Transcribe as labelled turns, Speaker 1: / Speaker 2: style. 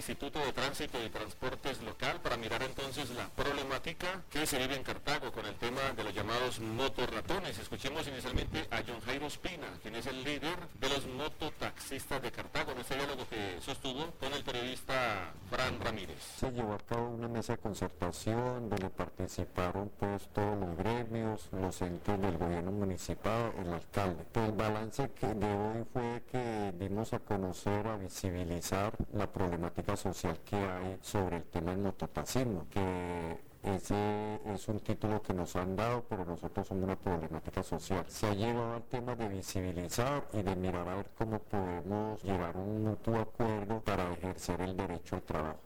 Speaker 1: Instituto de Tránsito y Transportes local para mirar entonces la problemática que se vive en Cartago con el tema de los llamados motorratones. Escuchemos inicialmente a John Jairo Espina, quien es el líder de los mototaxistas de Cartago, en este diálogo que sostuvo con el periodista Fran Ramírez.
Speaker 2: Se llevó a cabo una mesa de concertación donde participaron pues todos los gremios, los entes del gobierno municipal, el alcalde. Pues el balance de hoy fue que dimos a conocer, a visibilizar la problemática social que hay sobre el tema del mototaxismo, que ese es un título que nos han dado, pero nosotros somos una problemática social. Se ha llegado al tema de visibilizar y de mirar a ver cómo podemos llegar a un mutuo acuerdo para ejercer el derecho al trabajo.